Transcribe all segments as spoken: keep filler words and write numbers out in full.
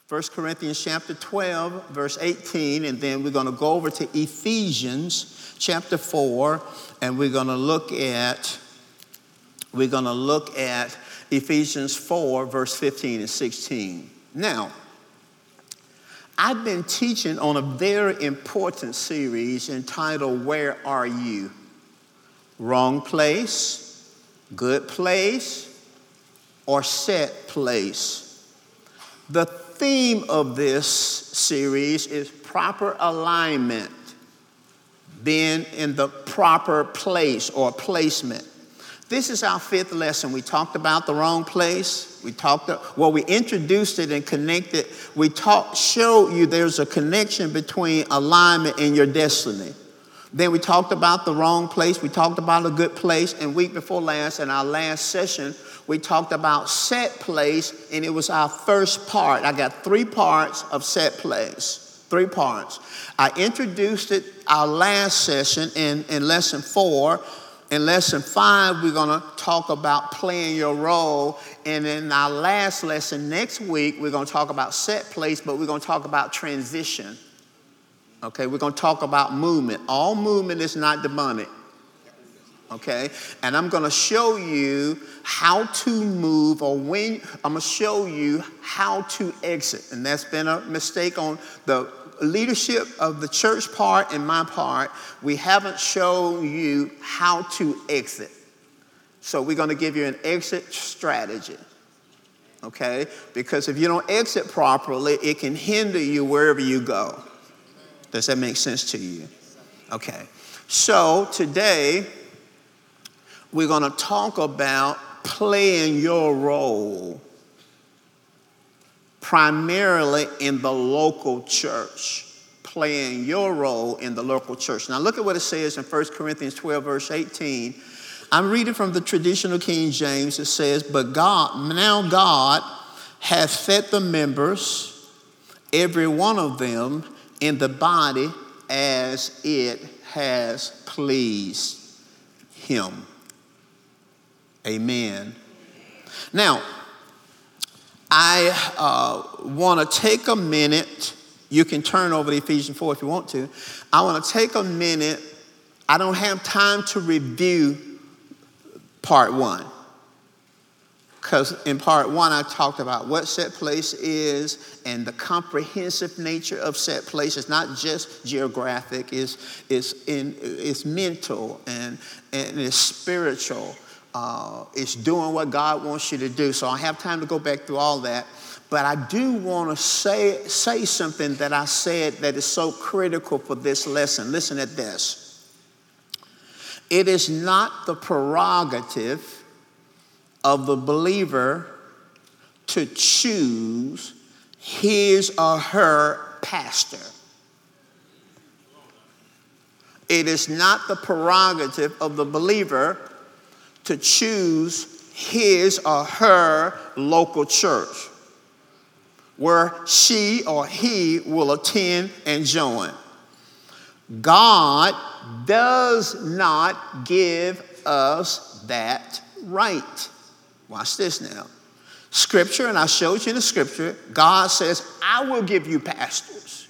First Corinthians chapter twelve, verse eighteen, and then we're going to go over to Ephesians chapter four, and we're going to look at we're going to look at Ephesians four, verse fifteen and sixteen. Now, I've been teaching on a very important series entitled Where Are You? Wrong place, good place, or set place. The theme of this series is proper alignment, being in the proper place or placement. This is our fifth lesson. We talked about the wrong place. We talked, well, we introduced it and connected. We talked, showed you there's a connection between alignment and your destiny. Then we talked about the wrong place. We talked about a good place. And week before last, in our last session, we talked about set place, and it was our first part. I got three parts of set place, three parts. I introduced it our last session in, in lesson four. In lesson five, we're going to talk about playing your role. And in our last lesson next week, we're going to talk about set place, but we're going to talk about transition. Okay, we're going to talk about movement. All movement is not demonic. Okay, and I'm going to show you how to move, or when I'm going to show you how to exit. And that's been a mistake on the leadership of the church part and my part. We haven't shown you how to exit. So we're going to give you an exit strategy. Okay, because if you don't exit properly, it can hinder you wherever you go. Does that make sense to you? Okay, so today we're going to talk about playing your role primarily in the local church. Playing your role in the local church. Now look at what it says in First Corinthians twelve, verse eighteen. I'm reading from the traditional King James. It says, but God, now God hath set the members, every one of them, in the body as it has pleased him. Amen. Now, I uh, want to take a minute. You can turn over to Ephesians four if you want to. I want to take a minute. I don't have time to review part one, because in part one, I talked about what set place is and the comprehensive nature of set place. It's not just geographic. It's, it's, in, it's mental and, and it's spiritual. Uh, it's doing what God wants you to do. So I have time to go back through all that. But I do want to say, say something that I said that is so critical for this lesson. Listen at this. It is not the prerogative of the believer to choose his or her pastor. It is not the prerogative of the believer to choose his or her local church where she or he will attend and join. God does not give us that right. Watch this now. Scripture, and I showed you in the scripture, God says, I will give you pastors.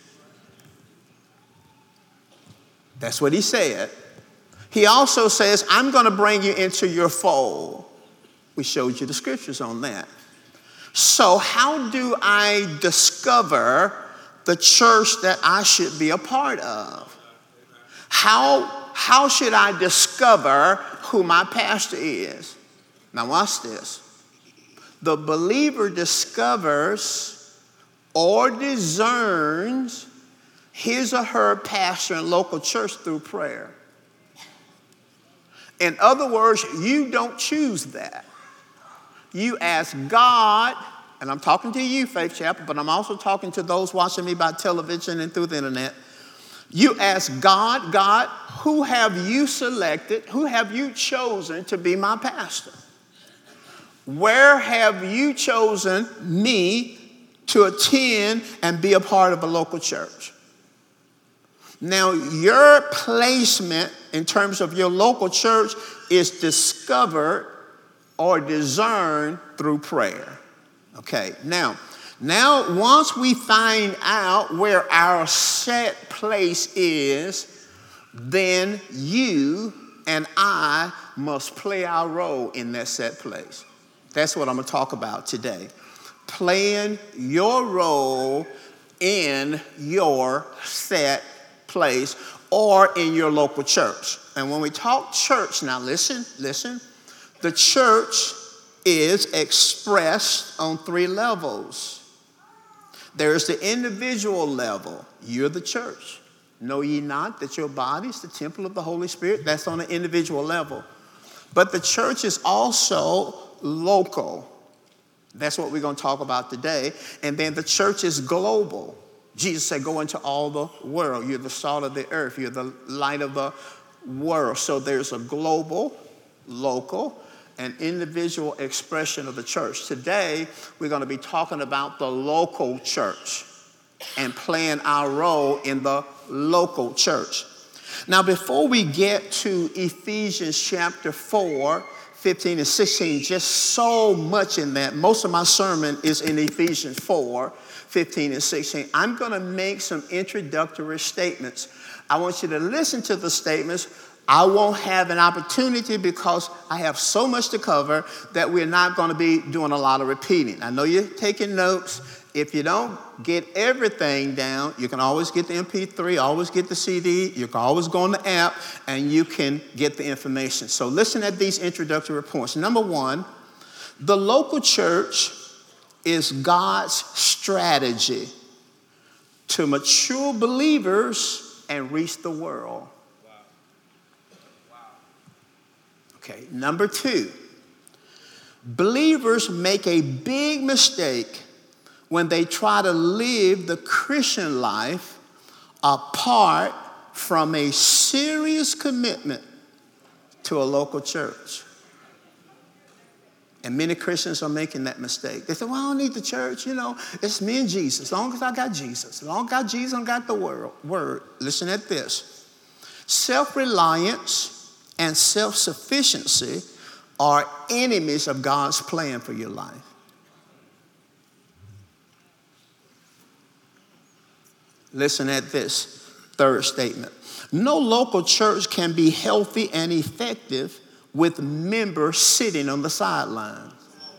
That's what he said. He also says, I'm going to bring you into your fold. We showed you the scriptures on that. So how do I discover the church that I should be a part of? How, how should I discover who my pastor is? Now watch this. The believer discovers or discerns his or her pastor in local church through prayer. In other words, you don't choose that. You ask God, and I'm talking to you, Faith Chapel, but I'm also talking to those watching me by television and through the internet. You ask God, God, who have you selected, who have you chosen to be my pastor? Where have you chosen me to attend and be a part of a local church? Now, your placement in terms of your local church is discovered or discerned through prayer. Okay, now, Now, once we find out where our set place is, then you and I must play our role in that set place. That's what I'm going to talk about today. Playing your role in your set place or in your local church. And when we talk church, now listen, listen. The church is expressed on three levels. There's the individual level. You're the church. Know ye not that your body is the temple of the Holy Spirit? That's on an individual level. But the church is also local. That's what we're going to talk about today. And then the church is global. Jesus said, go into all the world. You're the salt of the earth. You're the light of the world. So there's a global, local, and individual expression of the church. Today, we're going to be talking about the local church and playing our role in the local church. Now, before we get to Ephesians chapter four, fifteen and sixteen, just so much in that. Most of my sermon is in Ephesians four, fifteen and sixteen. I'm going to make some introductory statements. I want you to listen to the statements. I won't have an opportunity because I have so much to cover that we're not going to be doing a lot of repeating. I know you're taking notes. If you don't get everything down, you can always get the M P three, always get the C D. You can always go on the app and you can get the information. So listen at these introductory points. Number one, the local church is God's strategy to mature believers and reach the world. Okay, number two, believers make a big mistake when they try to live the Christian life apart from a serious commitment to a local church. And many Christians are making that mistake. They say, well, I don't need the church. You know, it's me and Jesus. As long as I got Jesus. As long as I got Jesus, I got the word. word. Listen at this. Self-reliance and self-sufficiency are enemies of God's plan for your life. Listen at this third statement. No local church can be healthy and effective with members sitting on the sidelines.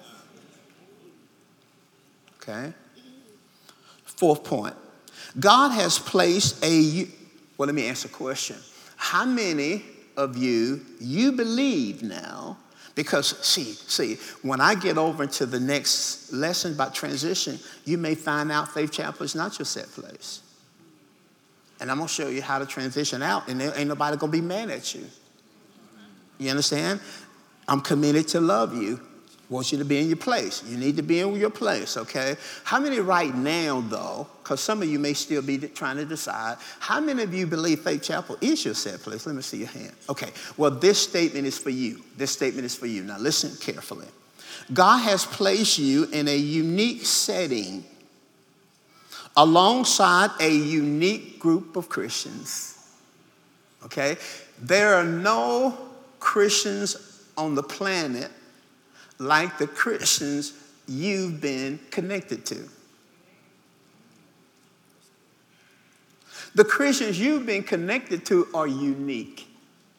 Okay? Fourth point. God has placed a, well, let me ask a question. How many of you, you believe now, because see, see, when I get over into the next lesson about transition, you may find out Faith Chapel is not your set place. And I'm going to show you how to transition out, and there ain't nobody going to be mad at you. You understand? I'm committed to love you. Want you to be in your place. You need to be in your place, okay? How many right now, though, because some of you may still be trying to decide, how many of you believe Faith Chapel is your set place? Let me see your hand. Okay, well, this statement is for you. This statement is for you. Now, listen carefully. God has placed you in a unique setting alongside a unique group of Christians, okay? There are no Christians on the planet like the Christians you've been connected to. The Christians you've been connected to are unique.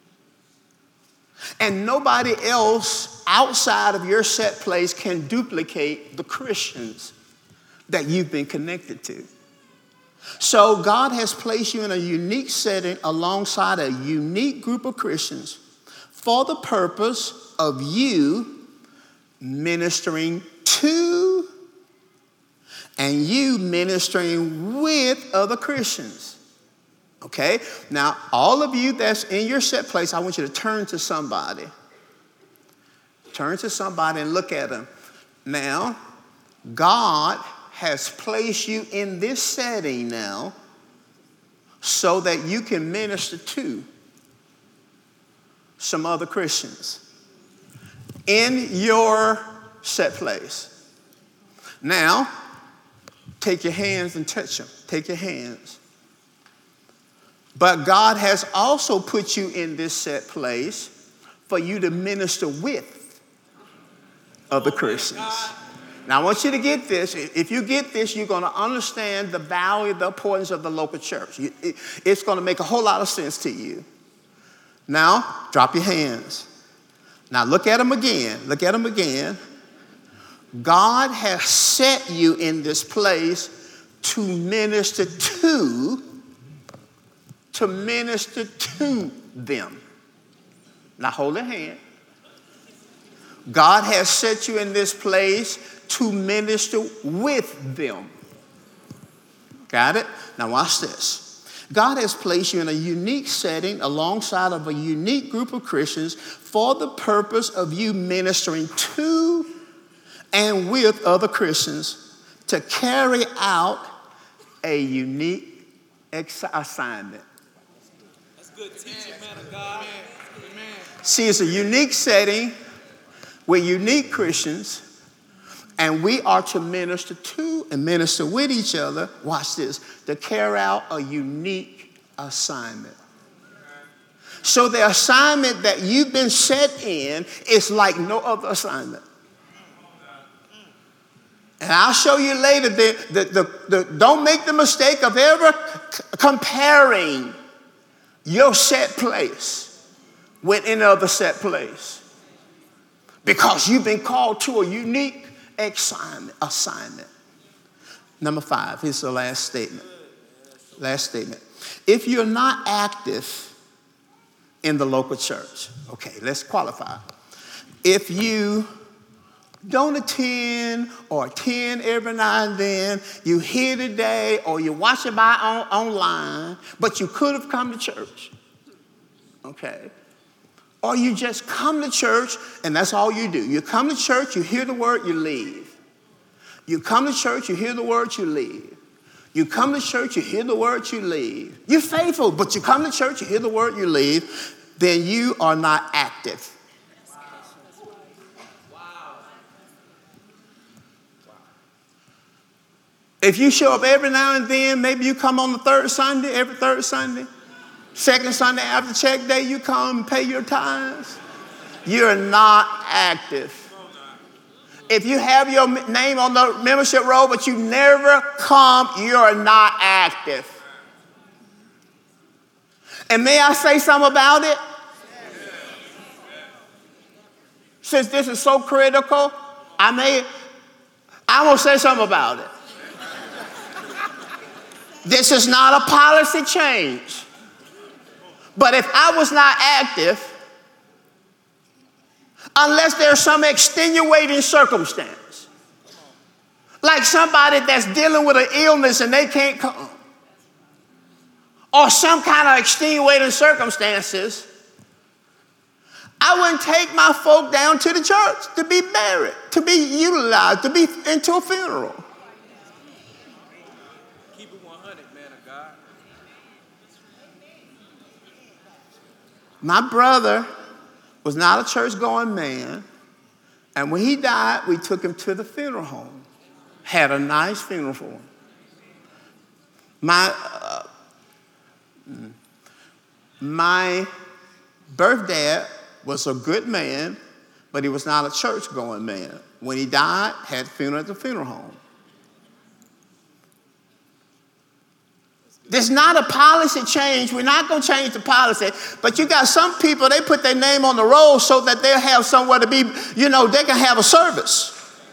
And nobody else outside of your set place can duplicate the Christians that you've been connected to. So God has placed you in a unique setting alongside a unique group of Christians for the purpose of you ministering to and you ministering with other Christians. Okay? Now, all of you that's in your set place, I want you to turn to somebody. Turn to somebody and look at them. Now, God has placed you in this setting now so that you can minister to some other Christians in your set place. Now, take your hands and touch them. Take your hands. But God has also put you in this set place for you to minister with other Christians. Now, I want you to get this. If you get this, you're going to understand the value, the importance of the local church. It's going to make a whole lot of sense to you. Now, drop your hands. Now, look at them again. Look at them again. God has set you in this place to minister to, to minister to them. Now, hold their hand. God has set you in this place to minister with them. Got it? Now watch this. God has placed you in a unique setting alongside of a unique group of Christians for the purpose of you ministering to and with other Christians to carry out a unique ex- assignment. That's good teaching, man of God. Amen. See, it's a unique setting. We're unique Christians, and we are to minister to and minister with each other, watch this, to carry out a unique assignment. So the assignment that you've been set in is like no other assignment. And I'll show you later that the, the, the, don't make the mistake of ever c- comparing your set place with any other set place. Because you've been called to a unique assignment. assignment. Number five, here's the last statement. Last statement. If you're not active in the local church, okay, let's qualify. If you don't attend or attend every now and then, you hear today or you watch it by on, online, but you could have come to church, okay? Or you just come to church and that's all you do. You come to church, you hear the word, you leave. You come to church, you hear the word, you leave. You come to church, you hear the word, you leave. You're faithful, but you come to church, you hear the word, you leave. Then you are not active. If you show up every now and then, maybe you come on the third Sunday, every third Sunday. Second Sunday after check day, you come and pay your tithes. You're not active. If you have your name on the membership roll, but you never come, you're not active. And may I say something about it? Since this is so critical, I may, I will say something about it. This is not a policy change. But if I was not active, unless there's some extenuating circumstance, like somebody that's dealing with an illness and they can't come, or some kind of extenuating circumstances, I wouldn't take my folk down to the church to be buried, to be utilized, to be into a funeral. Keep it one hundred, man of God. My brother was not a church-going man, and when he died, we took him to the funeral home. Had a nice funeral for him. My, uh, my birth dad was a good man, but he was not a church-going man. When he died, had a funeral at the funeral home. There's not a policy change. We're not going to change the policy. But you got some people, they put their name on the roll so that they'll have somewhere to be, you know, they can have a service.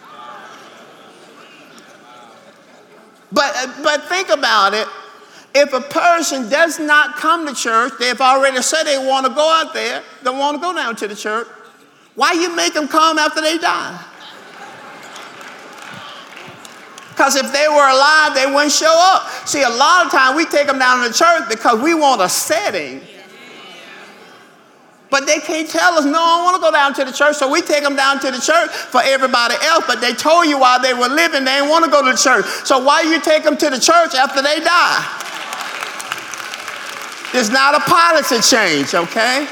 But, but think about it. If a person does not come to church, they've already said they want to go out there, they want to go down to the church, why you make them come after they die? Because if they were alive, they wouldn't show up. See, a lot of times we take them down to the church because we want a setting. But they can't tell us, no, I don't want to go down to the church. So we take them down to the church for everybody else. But they told you while they were living, they didn't want to go to the church. So why you take them to the church after they die? It's not a policy change, okay?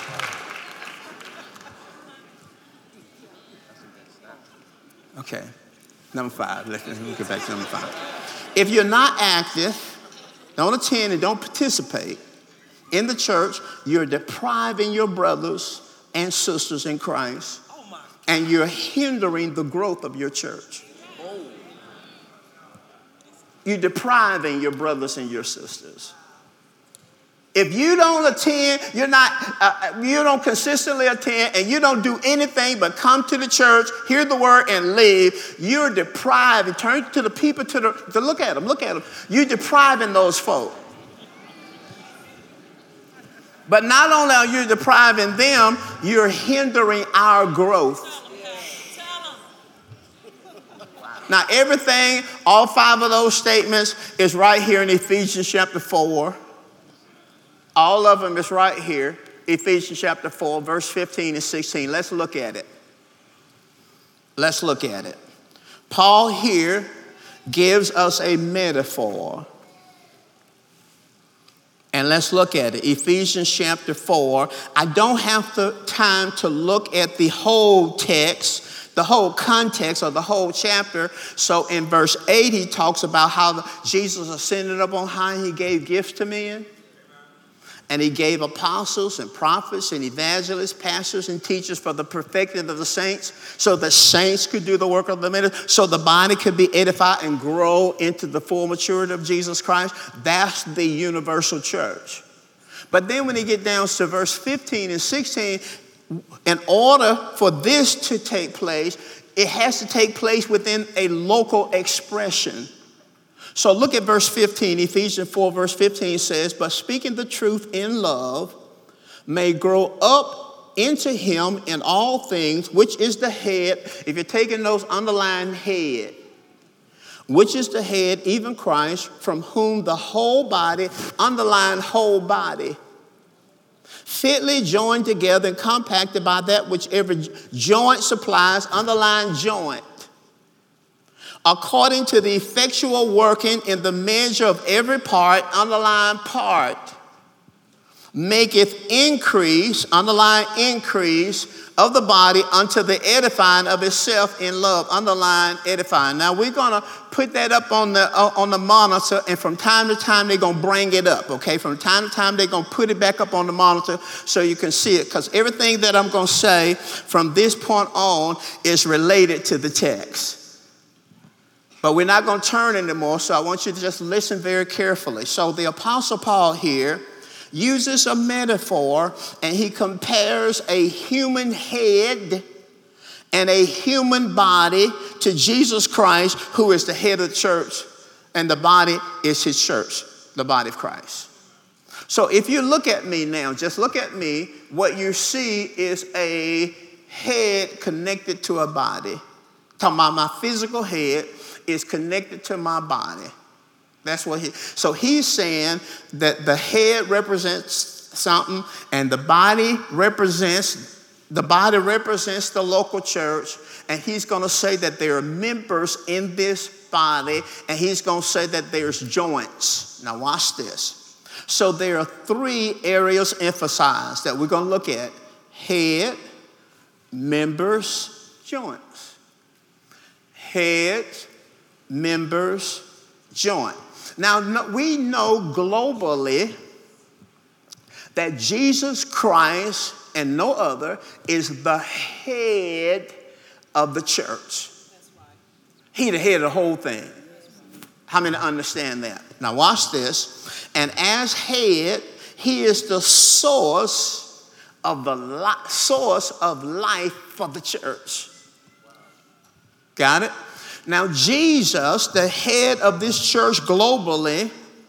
Okay. Number five, let's, let's get back to number five. If you're not active, don't attend and don't participate in the church, you're depriving your brothers and sisters in Christ, and you're hindering the growth of your church. you're depriving your brothers and your sisters. If you don't attend, you're not, uh, you don't consistently attend, and you don't do anything but come to the church, hear the word, and leave, you're depriving. Turn to the people to the, to look at them, look at them. You're depriving those folk. But not only are you depriving them, you're hindering our growth. Now, everything, all five of those statements is right here in Ephesians chapter four. All of them is right here, Ephesians chapter four, verse fifteen and sixteen. Let's look at it. Let's look at it. Paul here gives us a metaphor. And let's look at it. Ephesians chapter four. I don't have the time to look at the whole text, the whole context of the whole chapter. So in verse eight, he talks about how Jesus ascended up on high and he gave gifts to men. And he gave apostles and prophets and evangelists, pastors and teachers for the perfecting of the saints, so the saints could do the work of the ministry, so the body could be edified and grow into the full maturity of Jesus Christ. That's the universal church. But then when you get down to verse fifteen and sixteen, in order for this to take place, it has to take place within a local expression. So look at verse fifteen. Ephesians four verse fifteen says, but speaking the truth in love may grow up into him in all things, which is the head. If you're taking those, underline head. Which is the head, even Christ, from whom the whole body, underline whole body, fitly joined together and compacted by that which every joint supplies, underline joint, according to the effectual working in the measure of every part, underline part, maketh increase, underline increase, of the body unto the edifying of itself in love, underline edifying. Now we're going to put that up on the uh, on the monitor, and from time to time they're going to bring it up, okay? From time to time they're going to put it back up on the monitor so you can see it, because everything that I'm going to say from this point on is related to the text. But we're not going to turn anymore, so I want you to just listen very carefully. So the Apostle Paul here uses a metaphor, and he compares a human head and a human body to Jesus Christ, who is the head of the church, and the body is his church, the body of Christ. So if you look at me now, just look at me, what you see is a head connected to a body. Talking about my physical head is connected to my body. That's what he, so he's saying that the head represents something, and the body represents, the body represents the local church, and he's going to say that there are members in this body, and he's going to say that there's joints. Now watch this. So there are three areas emphasized that we're going to look at: head, members, joints. Head, members, joint. Now, we know globally that Jesus Christ and no other is the head of the church. He the head of the whole thing. How many understand that? Now, watch this. And as head, he is the source of the li- source of life for the church. Got it? Now, Jesus, the head of this church globally,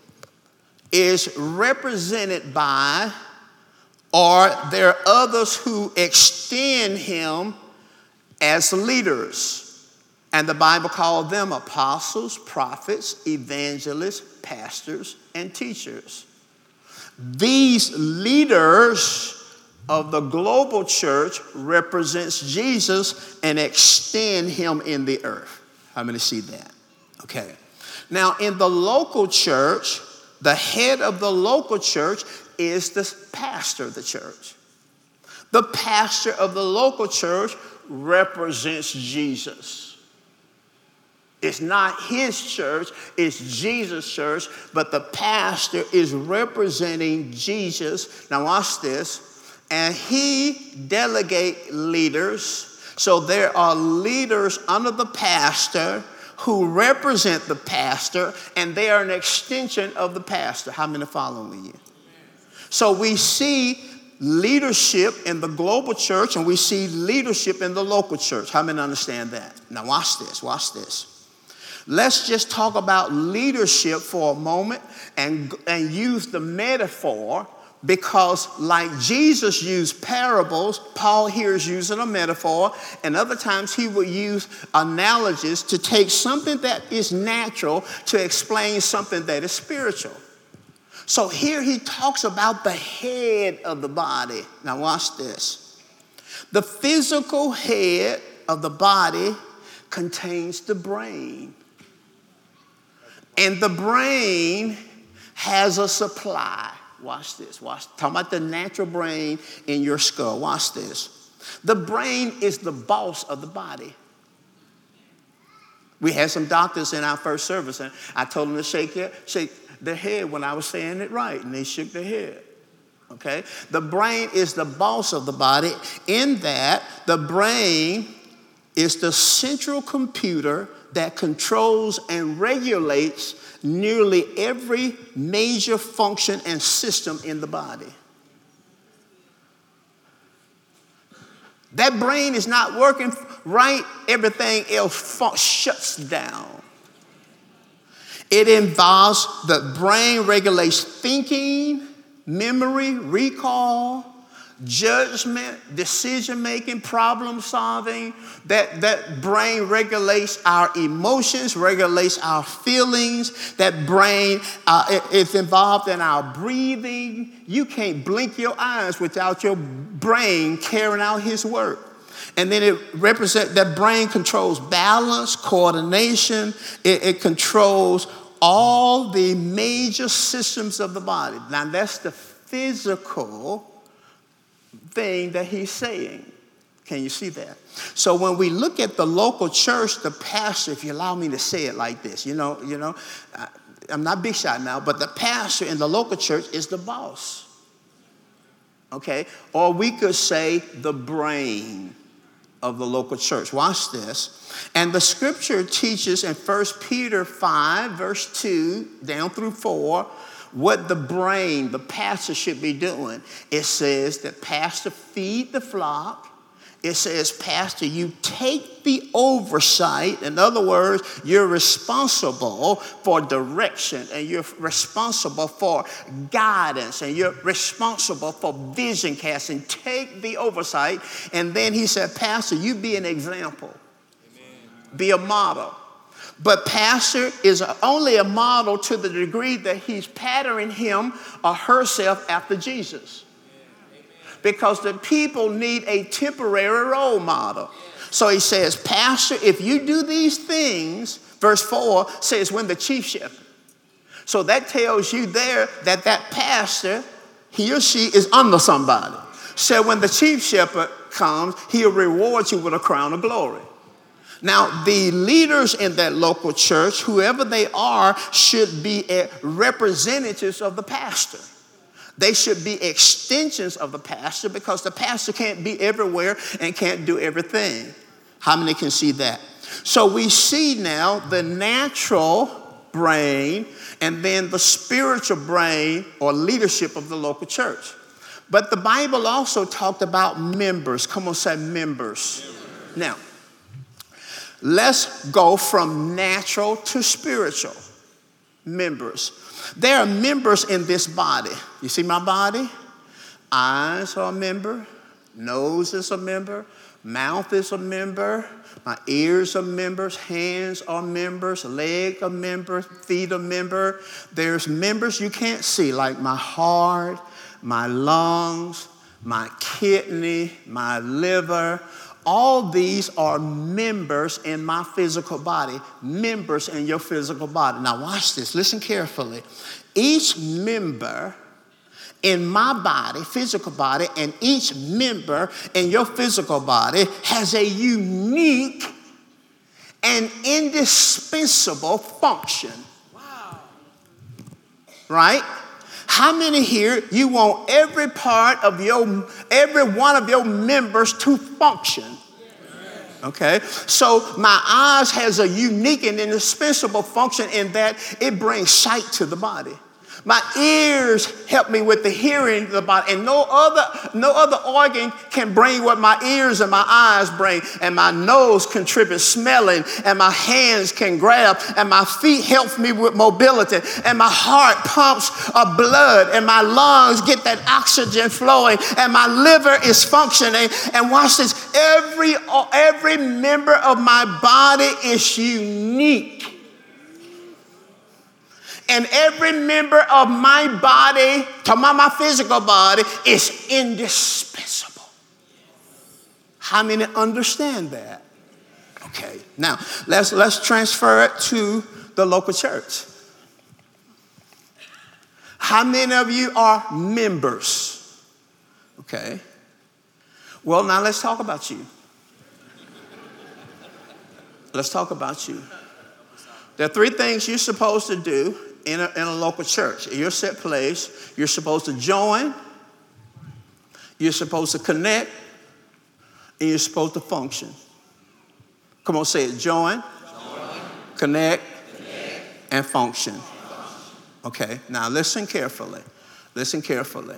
is represented by, or there are others who extend him as leaders. And the Bible called them apostles, prophets, evangelists, pastors, and teachers. These leaders of the global church represents Jesus and extend him in the earth. How many see that? Okay. Now, in the local church, the head of the local church is the pastor of the church. The pastor of the local church represents Jesus. It's not his church, it's Jesus' church, but the pastor is representing Jesus. Now watch this. And he delegates leaders. So there are leaders under the pastor who represent the pastor, and they are an extension of the pastor. How many following you? So we see leadership in the global church, and we see leadership in the local church. How many understand that? Now watch this, watch this. Let's just talk about leadership for a moment and, and use the metaphor, because like Jesus used parables, Paul here is using a metaphor, and other times he will use analogies to take something that is natural to explain something that is spiritual. So here he talks about the head of the body. Now watch this. The physical head of the body contains the brain. And the brain has a supply. Watch this. Watch. Talking about the natural brain in your skull. Watch this. The brain is the boss of the body. We had some doctors in our first service, and I told them to shake it, shake their head when I was saying it right, and they shook their head. Okay? The brain is the boss of the body, in that the brain is the central computer that controls and regulates nearly every major function and system in the body. That brain is not working right, everything else shuts down. It involves, the brain regulates thinking, memory, recall, judgment, decision-making, problem-solving. That, that brain regulates our emotions, regulates our feelings. That brain uh, is involved in our breathing. You can't blink your eyes without your brain carrying out his work. And then it represents, that brain controls balance, coordination. It, it controls all the major systems of the body. Now that's the physical thing that he's saying. Can you see that? So when we look at the local church, the pastor, if you allow me to say it like this, you know, you know, I'm not big shot now, but the pastor in the local church is the boss. Okay? Or we could say the brain of the local church. Watch this. And the scripture teaches in First Peter five, verse two, down through four, what the brain, the pastor should be doing. It says that pastor feed the flock. It says, pastor, you take the oversight. In other words, you're responsible for direction, and you're responsible for guidance, and you're responsible for vision casting. Take the oversight. And then he said, pastor, you be an example. Amen. Be a model. But pastor is only a model to the degree that he's patterning him or herself after Jesus. Because the people need a temporary role model. So he says, pastor, if you do these things, verse four says, when the chief shepherd. So that tells you there that that pastor, he or she is under somebody. So when the chief shepherd comes, he'll reward you with a crown of glory. Now, the leaders in that local church, whoever they are, should be representatives of the pastor. They should be extensions of the pastor, because the pastor can't be everywhere and can't do everything. How many can see that? So we see now the natural brain and then the spiritual brain or leadership of the local church. But the Bible also talked about members. Come on, say members. members. Now, let's go from natural to spiritual. Members. There are members in this body. You see my body? Eyes are a member. Nose is a member. Mouth is a member. My ears are members. Hands are members. Legs are members. Feet are members. There's members you can't see, like my heart, my lungs, my kidney, my liver. All these are members in my physical body, members in your physical body. Now watch this, listen carefully. Each member in my body, physical body, and each member in your physical body has a unique and indispensable function. Wow. Right? How many here, you want every part of your, every one of your members to function? Okay? So my eyes has a unique and indispensable function in that it brings sight to the body. My ears help me with the hearing of the body, and no other, no other organ can bring what my ears and my eyes bring. And my nose contributes smelling, and my hands can grab, and my feet help me with mobility, and my heart pumps a blood, and my lungs get that oxygen flowing, and my liver is functioning. And watch this, every, every member of my body is unique. And every member of my body, talking about my physical body, is indispensable. How many understand that? Okay, now let's, let's transfer it to the local church. How many of you are members? Okay. Well, now let's talk about you. Let's talk about you. There are three things you're supposed to do in a, in a local church. In your set place, you're supposed to join, you're supposed to connect, and you're supposed to function. Come on, say it. Join, join. Connect, connect, and function. Okay, now listen carefully. Listen carefully.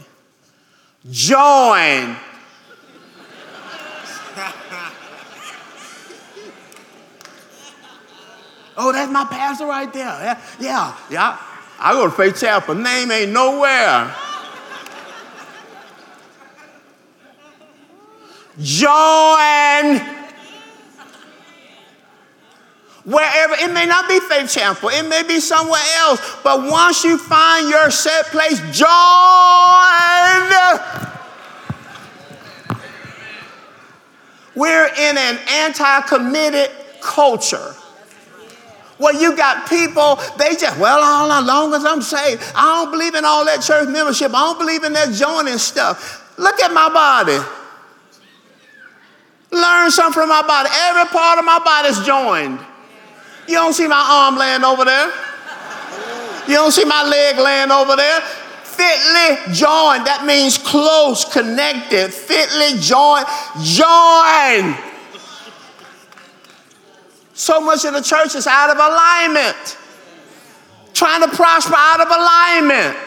Join. Oh, that's my pastor right there. Yeah, yeah, yeah. I go to Faith Chapel. Name ain't nowhere. Join. Wherever, it may not be Faith Chapel. It may be somewhere else. But once you find your set place, join. We're in an anti-committed culture. Well, you got people, they just, well, all as long as I'm saved, I don't believe in all that church membership. I don't believe in that joining stuff. Look at my body. Learn something from my body. Every part of my body is joined. You don't see my arm laying over there. You don't see my leg laying over there. Fitly joined. That means close, connected. Fitly joined. Join. So much of the church is out of alignment. Trying to prosper out of alignment.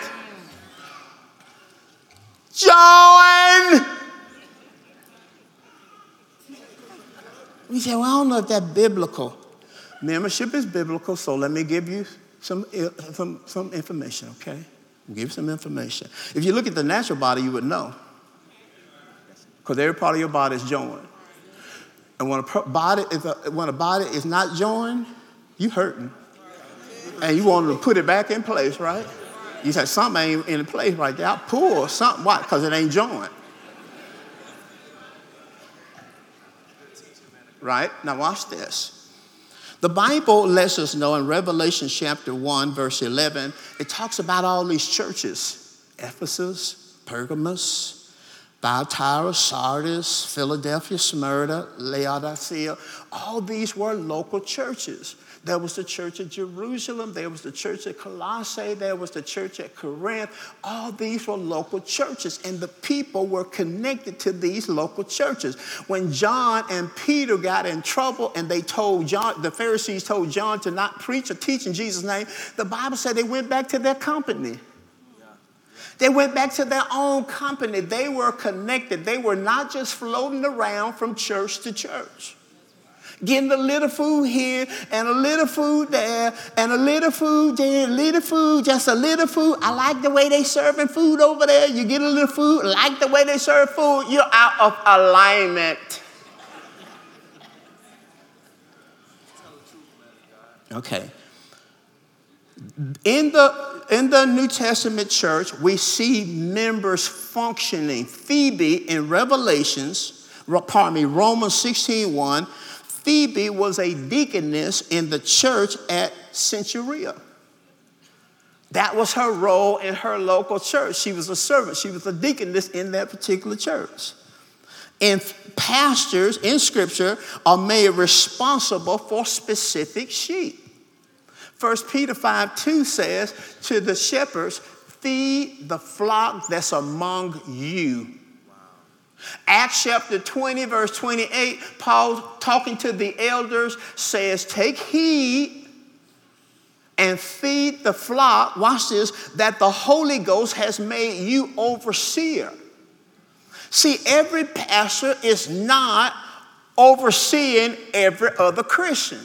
Join. We say, well, I don't know if that's biblical. Membership is biblical, so let me give you some, some, some information, okay? I'll give you some information. If you look at the natural body, you would know. Because every part of your body is joined. And when a body is a, when a body is not joined, you hurting, and you want to put it back in place, right? You say something ain't in place right there. I pull something, why? Because it ain't joined. Right? Now watch this. The Bible lets us know in Revelation chapter one, verse eleven, it talks about all these churches: Ephesus, Pergamos, Thyatira, Sardis, Philadelphia, Smyrna, Laodicea. All these were local churches. There was the church at Jerusalem. There was the church at Colossae. There was the church at Corinth. All these were local churches, and the people were connected to these local churches. When John and Peter got in trouble and they told John, the Pharisees told John to not preach or teach in Jesus' name, the Bible said they went back to their company. They went back to their own company. They were connected. They were not just floating around from church to church, getting a little food here and a little food there and a little food there, a little food, just a little food. I like the way they serving food over there. You get a little food, like the way they serve food. You're out of alignment. Okay. In the, in the New Testament church, we see members functioning. Phoebe in Revelations, pardon me, Romans sixteen one, Phoebe was a deaconess in the church at Centuria. That was her role in her local church. She was a servant. She was a deaconess in that particular church. And pastors in Scripture are made responsible for specific sheep. First Peter five two says, to the shepherds, feed the flock that's among you. Wow. Acts chapter twenty, verse twenty-eight, Paul talking to the elders says, take heed and feed the flock, watch this, that the Holy Ghost has made you overseer. See, every pastor is not overseeing every other Christian.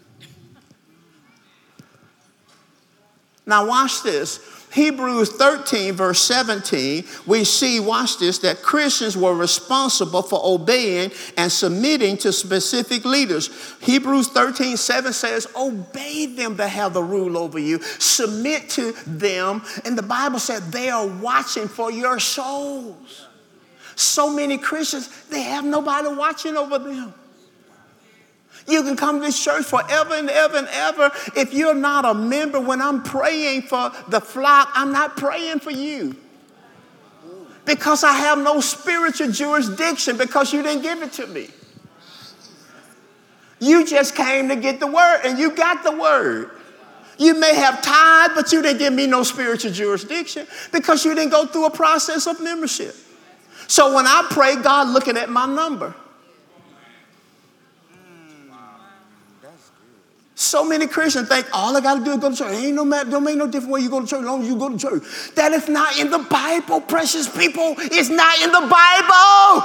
Now watch this. Hebrews thirteen, verse seventeen, we see, watch this, that Christians were responsible for obeying and submitting to specific leaders. Hebrews thirteen, seven says, obey them that have the rule over you. Submit to them. And the Bible said they are watching for your souls. So many Christians, they have nobody watching over them. You can come to this church forever and ever and ever. If you're not a member, when I'm praying for the flock, I'm not praying for you. Because I have no spiritual jurisdiction, because you didn't give it to me. You just came to get the word, and you got the word. You may have tithe, but you didn't give me no spiritual jurisdiction, because you didn't go through a process of membership. So when I pray, God looking at my number. So many Christians think all I got to do is go to church. It ain't no matter, don't make no difference where you go to church, as long as you go to church. That is not in the Bible, precious people. It's not in the Bible.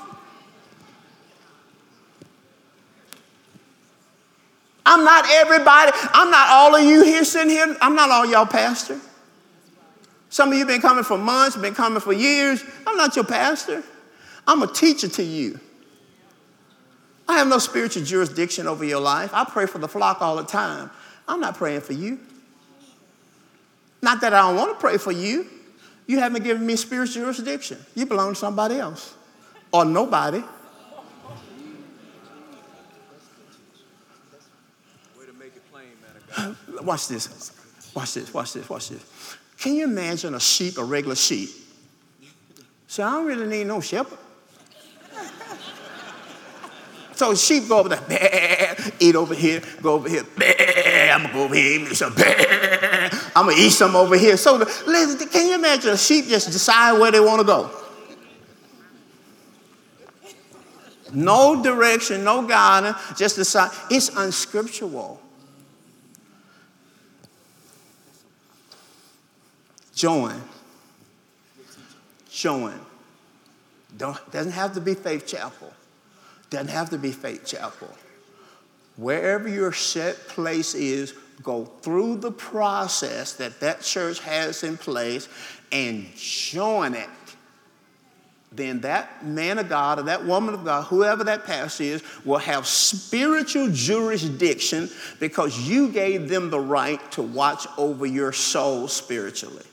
I'm not everybody. I'm not all of you here sitting here. I'm not all y'all pastor. Some of you been coming for months, been coming for years. I'm not your pastor. I'm a teacher to you. I have no spiritual jurisdiction over your life. I pray for the flock all the time. I'm not praying for you. Not that I don't want to pray for you. You haven't given me spiritual jurisdiction. You belong to somebody else or nobody. Way to make it plain, man of God. Watch this. Watch this. Watch this. Watch this. Can you imagine a sheep, a regular sheep? So I don't really need no shepherd. So sheep go over there, bah, eat over here, go over here, bah, I'm gonna go over here, eat some, bah, I'm gonna eat some over here. So the, listen, can you imagine a sheep just decide where they want to go? No direction, no guidance, just decide. It's unscriptural. Join. Join. Don't, doesn't have to be Faith Chapel. Doesn't have to be Faith Chapel. Wherever your set place is, go through the process that that church has in place and join it. Then that man of God or that woman of God, whoever that pastor is, will have spiritual jurisdiction because you gave them the right to watch over your soul spiritually.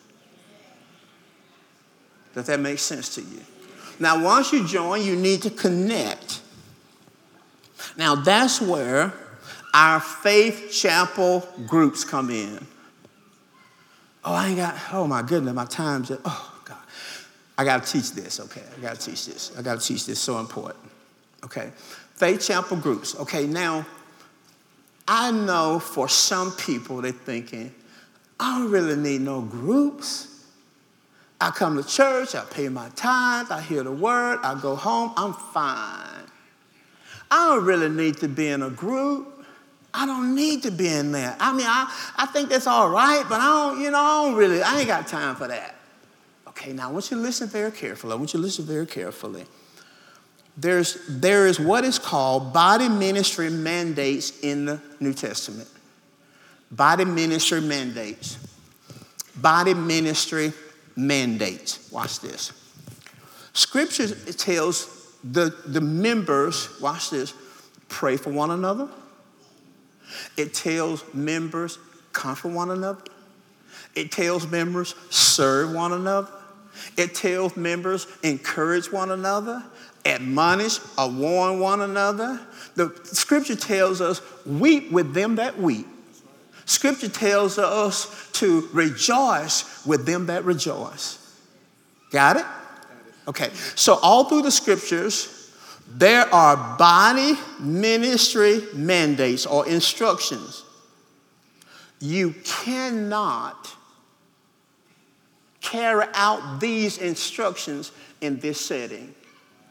Does that make sense to you? Now, once you join, you need to connect. Now, that's where our Faith Chapel groups come in. Oh, I ain't got, oh my goodness, my time's, oh God. I got to teach this, okay? I got to teach this. I got to teach this, so important. Okay, Faith Chapel groups. Okay, now, I know for some people they're thinking, I don't really need no groups. I come to church, I pay my tithe, I hear the word, I go home, I'm fine. I don't really need to be in a group. I don't need to be in there. I mean, I, I think that's all right, but I don't, you know, I don't really, I ain't got time for that. Okay, now I want you to listen very carefully. I want you to listen very carefully. There's, there is what is called body ministry mandates in the New Testament. Body ministry mandates. Body ministry mandates. Watch this. Scripture tells the, the members, watch this, pray for one another. It tells members comfort one another. It tells members serve one another. It tells members encourage one another, admonish or warn one another. The scripture tells us weep with them that weep. Scripture tells us to rejoice with them that rejoice. Got it? Okay, so all through the scriptures, there are body ministry mandates or instructions. You cannot carry out these instructions in this setting.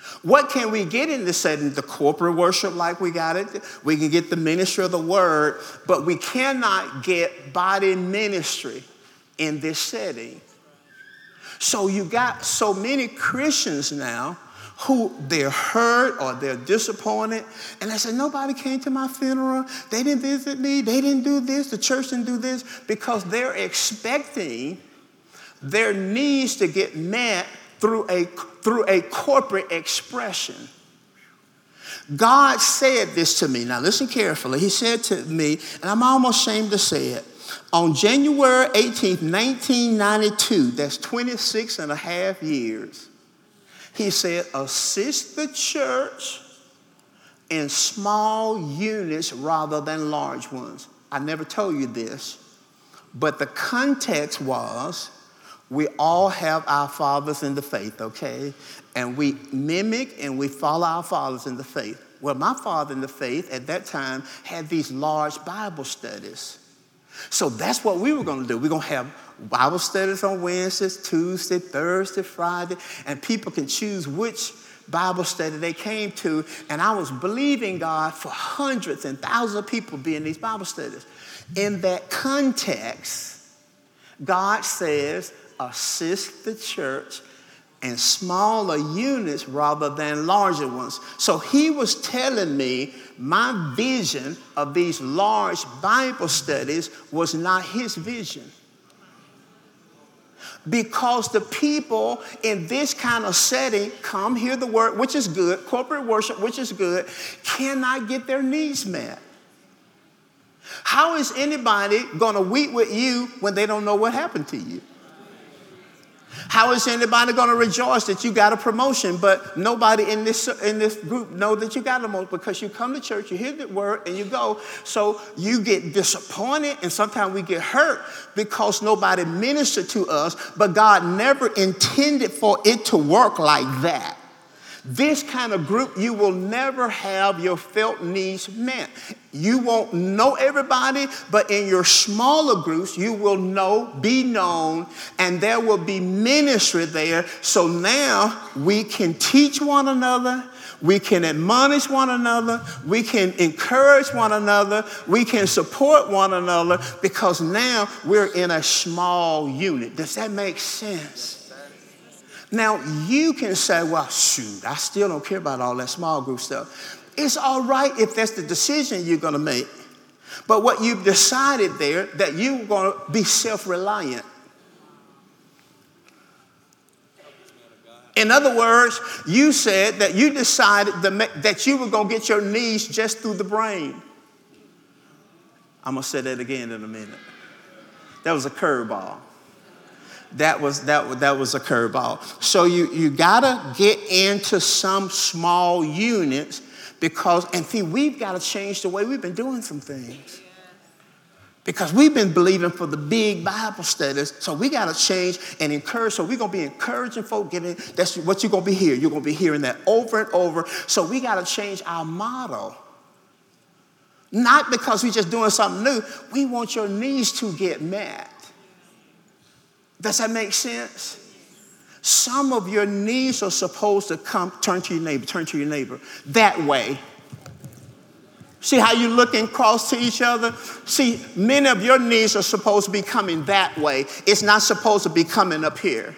What can we get in this setting? The corporate worship like we got it. We can get the ministry of the word, but we cannot get body ministry in this setting. So you got so many Christians now who they're hurt or they're disappointed. And they say, nobody came to my funeral. They didn't visit me. They didn't do this. The church didn't do this, because they're expecting their needs to get met through a, through a corporate expression. God said this to me. Now listen carefully. He said to me, and I'm almost ashamed to say it, on January eighteenth, nineteen ninety-two, that's twenty-six and a half years, he said, assist the church in small units rather than large ones. I never told you this, but the context was we all have our fathers in the faith, okay? And we mimic and we follow our fathers in the faith. Well, my father in the faith at that time had these large Bible studies. So that's what we were going to do. We're going to have Bible studies on Wednesdays, Tuesday, Thursday, Friday, and people can choose which Bible study they came to. And I was believing God for hundreds and thousands of people being in these Bible studies. In that context, God says, assist the church in smaller units rather than larger ones. So he was telling me my vision of these large Bible studies was not his vision. Because the people in this kind of setting come hear the word, which is good, corporate worship, which is good, cannot get their needs met. How is anybody going to weep with you when they don't know what happened to you? How is anybody going to rejoice that you got a promotion, but nobody in this in this group know that you got a promotion? Because you come to church, you hear the word, and you go. So you get disappointed, and sometimes we get hurt because nobody ministered to us, but God never intended for it to work like that. This kind of group, you will never have your felt needs met. You won't know everybody, but in your smaller groups, you will know, be known, and there will be ministry there. So now we can teach one another. We can admonish one another. We can encourage one another. We can support one another because now we're in a small unit. Does that make sense? Now, you can say, well, shoot, I still don't care about all that small group stuff. It's all right if that's the decision you're going to make. But what you've decided there, that you're going to be self-reliant. In other words, you said that you decided that you were going to get your needs just through the brain. I'm going to say that again in a minute. That was a curveball. That was that that was a curveball. So you you gotta get into some small units because, and see, we've got to change the way we've been doing some things. Because we've been believing for the big Bible studies, so we got to change and encourage. So we're gonna be encouraging folk. Getting that's what you're gonna be hearing. You're gonna be hearing that over and over. So we got to change our model. Not because we're just doing something new. We want your needs to get met. Does that make sense? Some of your needs are supposed to come, turn to your neighbor, turn to your neighbor. That way. See how you're looking across to each other? See, many of your needs are supposed to be coming that way. It's not supposed to be coming up here.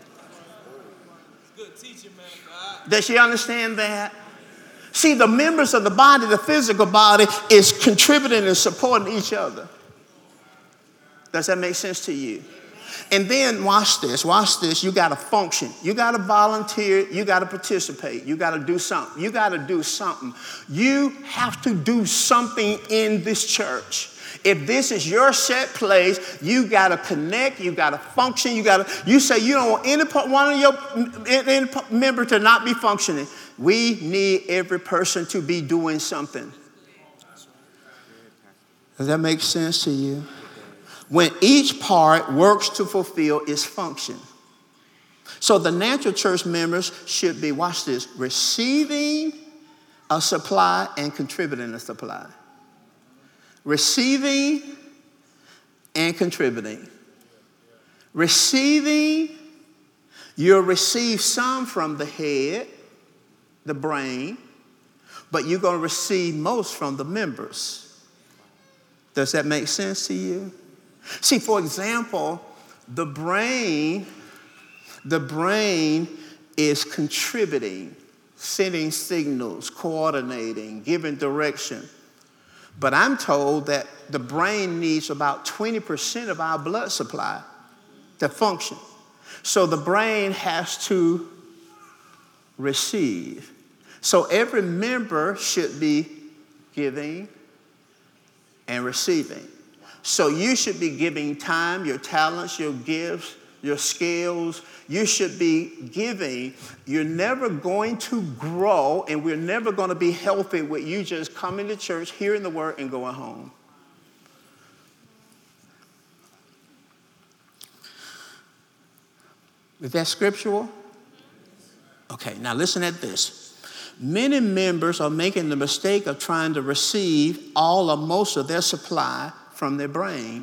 Good teaching, man of God. Does she understand that? See, the members of the body, the physical body, is contributing and supporting each other. Does that make sense to you? And then watch this, watch this. You got to function. You got to volunteer. You got to participate. You got to do something. You got to do something. You have to do something in this church. If this is your set place, you got to connect. You got to function. You got to. You say you don't want any one of your any member to not be functioning. We need every person to be doing something. Does that make sense to you? When each part works to fulfill its function. So the natural church members should be, watch this, receiving a supply and contributing a supply. Receiving and contributing. Receiving, you'll receive some from the head, the brain, but you're going to receive most from the members. Does that make sense to you? See, for example, the brain, the brain is contributing, sending signals, coordinating, giving direction. But I'm told that the brain needs about twenty percent of our blood supply to function. So the brain has to receive. So every member should be giving and receiving. So you should be giving time, your talents, your gifts, your skills. You should be giving. You're never going to grow, and we're never going to be healthy with you just coming to church, hearing the word, and going home. Is that scriptural? Okay, now listen at this. Many members are making the mistake of trying to receive all or most of their supply from their brain.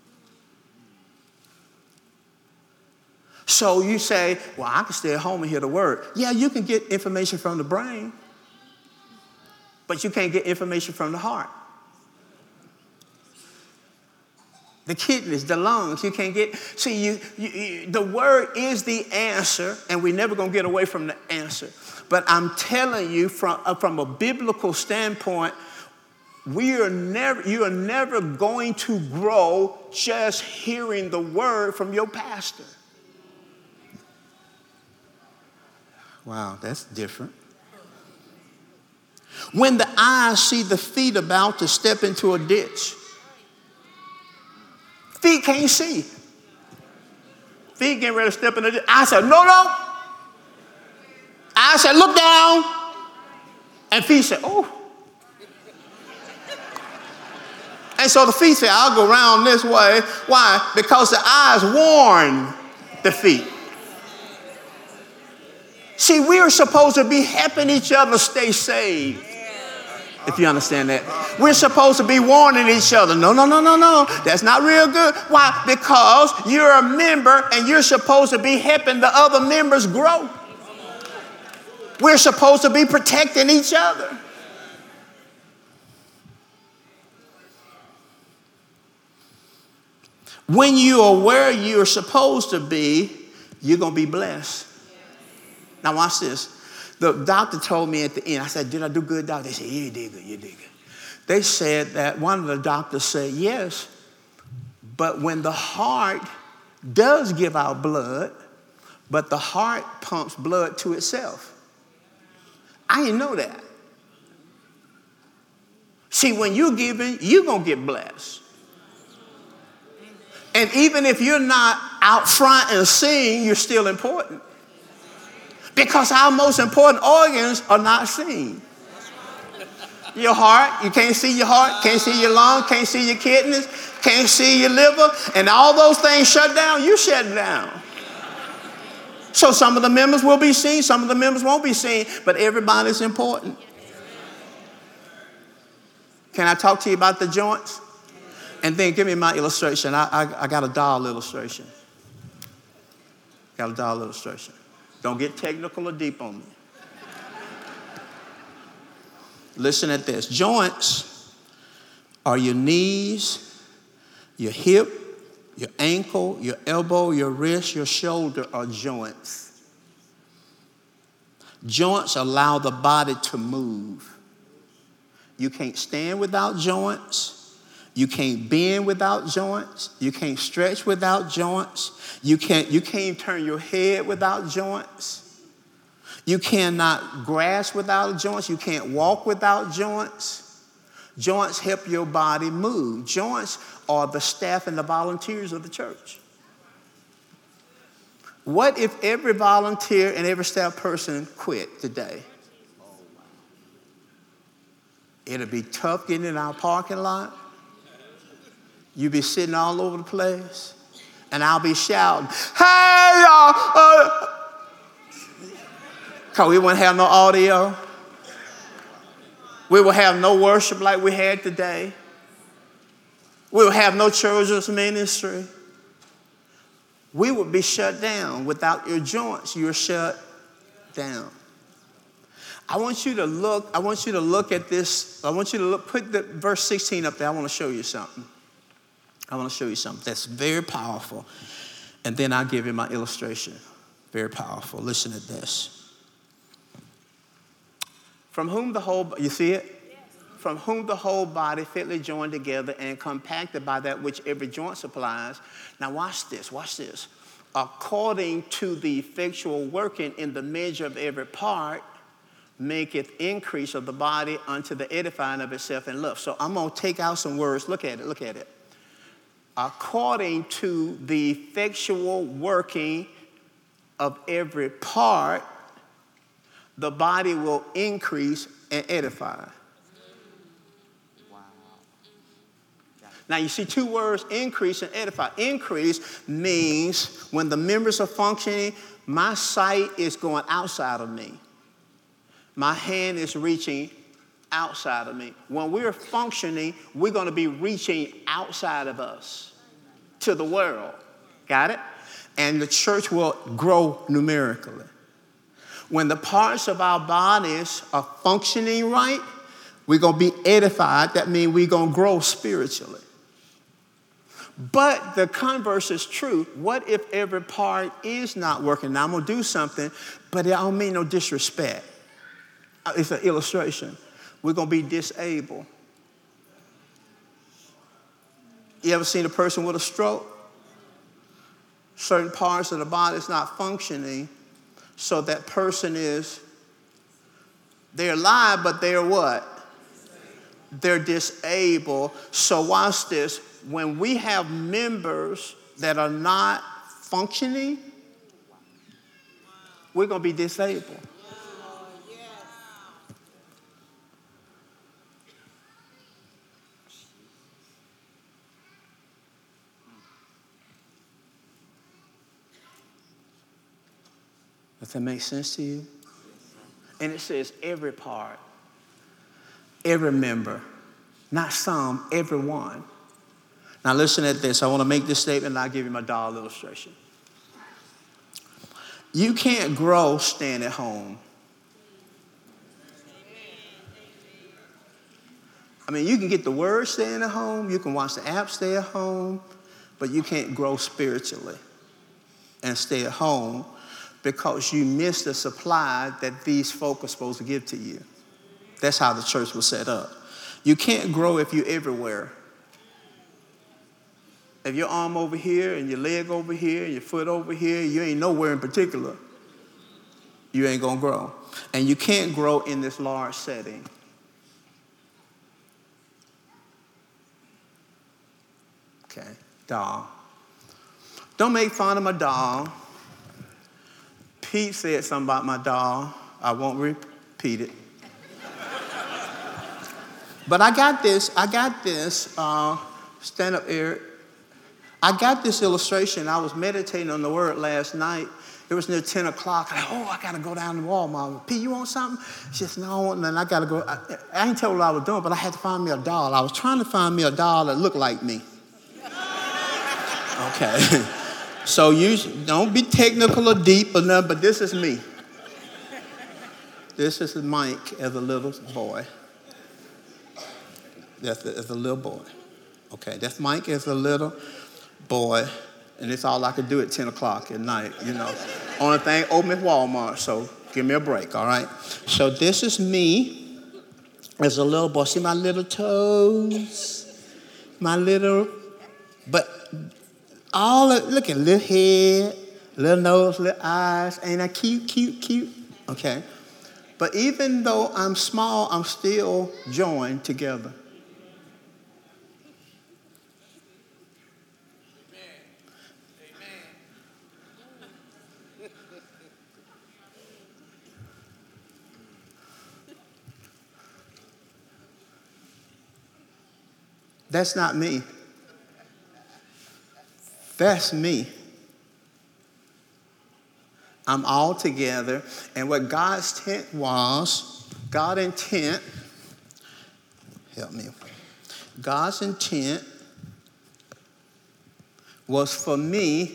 So you say, well, I can stay at home and hear the word. Yeah, you can get information from the brain, but you can't get information from the heart. The kidneys, the lungs, you can't get. See, you, you, you, the word is the answer, and we're never going to get away from the answer. But I'm telling you, from, uh, from a biblical standpoint, we are never, you are never going to grow just hearing the word from your pastor. Wow, that's different. When the eyes see the feet about to step into a ditch, feet can't see. Feet getting ready to step in the ditch. I said, no, no. I said, look down. And feet said, oh. And so the feet said, I'll go around this way. Why? Because the eyes warn the feet. See, we are supposed to be helping each other stay saved. If you understand that. We're supposed to be warning each other. No, no, no, no, no. That's not real good. Why? Because you're a member and you're supposed to be helping the other members grow. We're supposed to be protecting each other. When you are where you're supposed to be, you're going to be blessed. Now watch this. The doctor told me at the end, I said, did I do good, doctor? They said, yeah, you did good, you did good. They said that one of the doctors said, yes, but when the heart does give out blood, but the heart pumps blood to itself. I didn't know that. See, when you're giving, you're going to get blessed. And even if you're not out front and seen, you're still important. Because our most important organs are not seen. Your heart, you can't see your heart, can't see your lung, can't see your kidneys, can't see your liver, and all those things shut down, you shut down. So some of the members will be seen, some of the members won't be seen, but everybody's important. Can I talk to you about the joints? And then give me my illustration. I, I, I got a doll illustration. Got a doll illustration. Don't get technical or deep on me. Listen at this. Joints are your knees, your hip, your ankle, your elbow, your wrist, your shoulder are joints. Joints allow the body to move. You can't stand without joints. You can't bend without joints. You can't stretch without joints. You can't, you can't turn your head without joints. You cannot grasp without joints. You can't walk without joints. Joints help your body move. Joints are the staff and the volunteers of the church. What if every volunteer and every staff person quit today? It'll be tough getting in our parking lot. You'll be sitting all over the place. And I'll be shouting, hey, y'all. Uh, Because we wouldn't have no audio. We will have no worship like we had today. We will have no children's ministry. We would be shut down. Without your joints, you're shut down. I want you to look, I want you to look at this. I want you to look, put the verse sixteen up there. I want to show you something. I want to show you something that's very powerful. And then I'll give you my illustration. Very powerful. Listen to this. From whom the whole, you see it? Yes. From whom the whole body fitly joined together and compacted by that which every joint supplies. Now watch this, watch this. According to the effectual working in the measure of every part, maketh increase of the body unto the edifying of itself in love. So I'm going to take out some words. Look at it, look at it. According to the effectual working of every part, the body will increase and edify. Wow. Now you see two words, increase and edify. Increase means when the members are functioning, my sight is going outside of me. My hand is reaching outside of me. When we're functioning, we're going to be reaching outside of us to the world. Got it? And the church will grow numerically. When the parts of our bodies are functioning right, we're going to be edified. That means we're going to grow spiritually. But the converse is true. What if every part is not working? Now, I'm going to do something, but I don't mean no disrespect. It's an illustration. We're going to be disabled. You ever seen a person with a stroke? Certain parts of the body is not functioning, so that person is, they're alive, but they're what? They're disabled. So watch this. When we have members that are not functioning, we're going to be disabled. Does that make sense to you? And it says every part, every member, not some, every one. Now listen at this. I want to make this statement and I'll give you my doll illustration. You can't grow staying at home. I mean, you can get the word staying at home. You can watch the app stay at home. But you can't grow spiritually and stay at home, because you miss the supply that these folk are supposed to give to you. That's how the church was set up. You can't grow if you're everywhere. If your arm over here and your leg over here and your foot over here, you ain't nowhere in particular, you ain't gonna grow. And you can't grow in this large setting. Okay, doll. Don't make fun of my doll. Pete said something about my doll. I won't repeat it. But I got this, I got this, uh, stand up, Eric. I got this illustration. I was meditating on the word last night. It was near ten o'clock. I, oh, I got to go down to Walmart. Pete, you want something? She said, no, and then I got to go. I, I didn't tell her what I was doing, but I had to find me a doll. I was trying to find me a doll that looked like me. Okay. So you don't be technical or deep or nothing, but this is me. This is Mike as a little boy. That's as a little boy. Okay, that's Mike as a little boy, and it's all I could do at ten o'clock at night, you know. Only thing open at Walmart, so give me a break, all right? So this is me as a little boy. See my little toes? My little, but all of, look at little head, little nose, little eyes. Ain't I cute, cute, cute? Okay. But even though I'm small, I'm still joined together. That's not me. That's me. I'm all together. And what God's intent was, God's intent, help me. God's intent was for me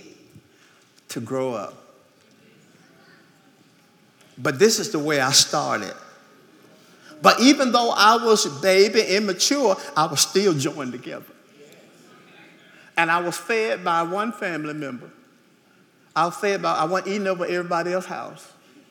to grow up. But this is the way I started. But even though I was baby, immature, I was still joined together. And I was fed by one family member. I was fed by, I wasn't eating over everybody else's house.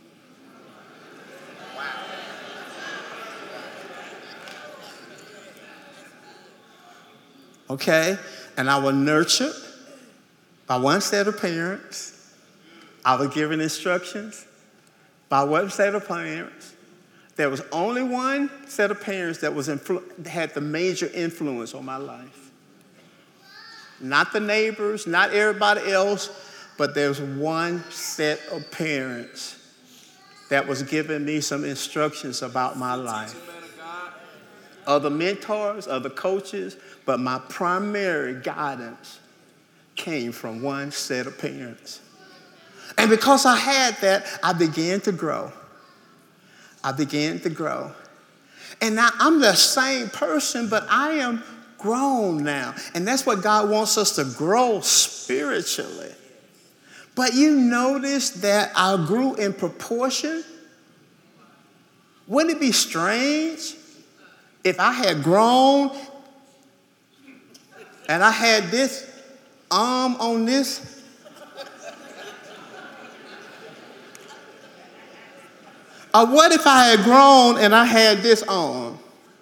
Okay? And I was nurtured by one set of parents. I was given instructions by one set of parents. There was only one set of parents that was influ- had the major influence on my life. Not the neighbors, not everybody else, but there's one set of parents that was giving me some instructions about my life. Other mentors, other coaches, but my primary guidance came from one set of parents. And because I had that, I began to grow. I began to grow. And now I'm the same person, but I am grown now. And that's what God wants us to grow spiritually. But you notice that I grew in proportion? Wouldn't it be strange if I had grown and I had this arm on this? Or what if I had grown and I had this arm?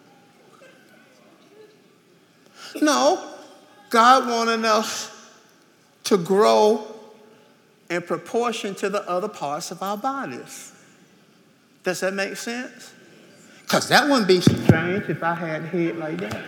No, God wanted us to grow in proportion to the other parts of our bodies. Does that make sense? Because that wouldn't be strange if I had a head like that.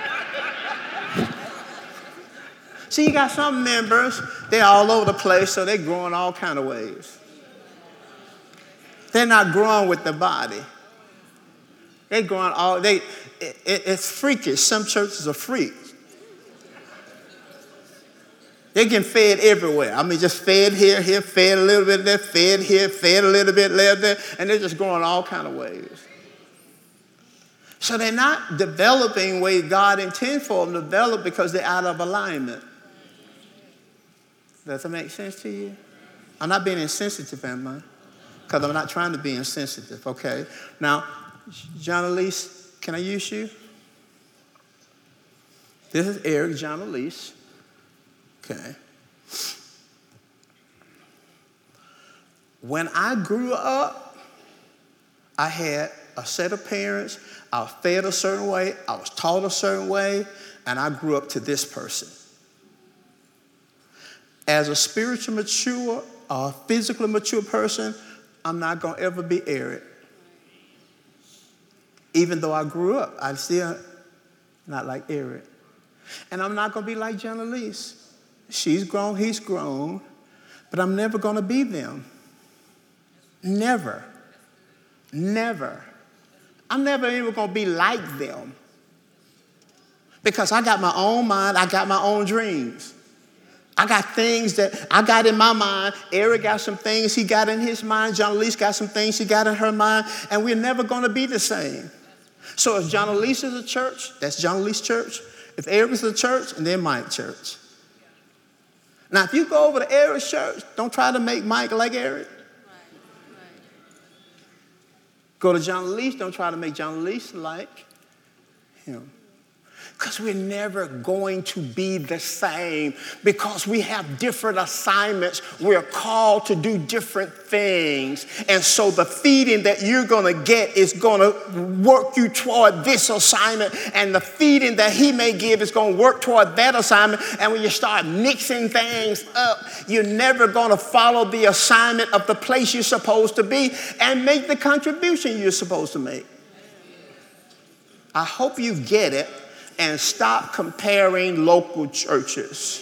See, you got some members, they're all over the place, so they're growing all kind of ways. They're not growing with the body. They're growing all, they, it, it, it's freakish. Some churches are freaks. They're getting fed everywhere. I mean, just fed here, here, fed a little bit there, fed here, fed a little bit there, and they're just growing all kind of ways. So they're not developing the way God intends for them to develop because they're out of alignment. Does that make sense to you? I'm not being insensitive, am I? Because I'm not trying to be insensitive, okay? Now, John Elise, can I use you? This is Eric John Elise. Okay. When I grew up, I had a set of parents. I was fed a certain way. I was taught a certain way. And I grew up to this person. As a spiritually mature, a physically mature person, I'm not going to ever be Eric. Even though I grew up, I'm still not like Eric. And I'm not going to be like John Elise. She's grown, he's grown, but I'm never going to be them. Never. Never. I'm never even going to be like them. Because I got my own mind, I got my own dreams. I got things that I got in my mind. Eric got some things he got in his mind. John Elise got some things he got in her mind. And we're never going to be the same. So if John Elise is a church, that's John Elise Church. If Eric is a church, and then Mike Church. Now, if you go over to Eric's church, don't try to make Mike like Eric. Right, right. Go to John Elise, don't try to make John Elise like him. Because we're never going to be the same because we have different assignments. We're called to do different things. And so the feeding that you're going to get is going to work you toward this assignment. And the feeding that he may give is going to work toward that assignment. And when you start mixing things up, you're never going to follow the assignment of the place you're supposed to be and make the contribution you're supposed to make. I hope you get it. And stop comparing local churches.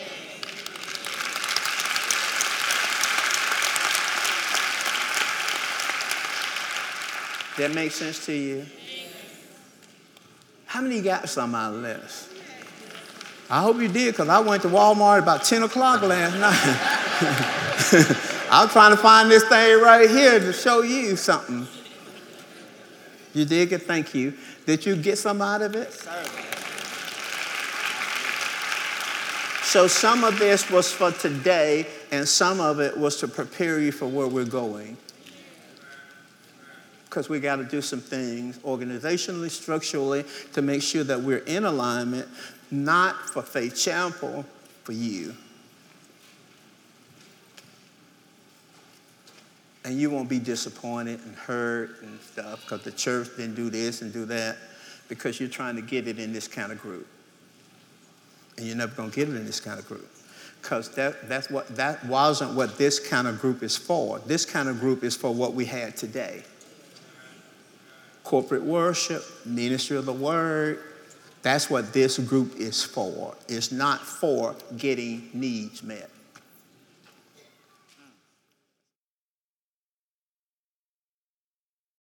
That makes sense to you? How many got some out of this? I hope you did, because I went to Walmart about ten o'clock last night. I was trying to find this thing right here to show you something. You did get, thank you. Did you get some out of it? So some of this was for today, and some of it was to prepare you for where we're going. because we got to do some things organizationally, structurally, to make sure that we're in alignment, not for Faith Chapel, for you. And you won't be disappointed and hurt and stuff because the church didn't do this and do that, because you're trying to get it in this kind of group. And you're never going to get it in this kind of group, because that, that's what, that wasn't what this kind of group is for. This kind of group is for what we had today. Corporate worship, ministry of the word, that's what this group is for. It's not for getting needs met.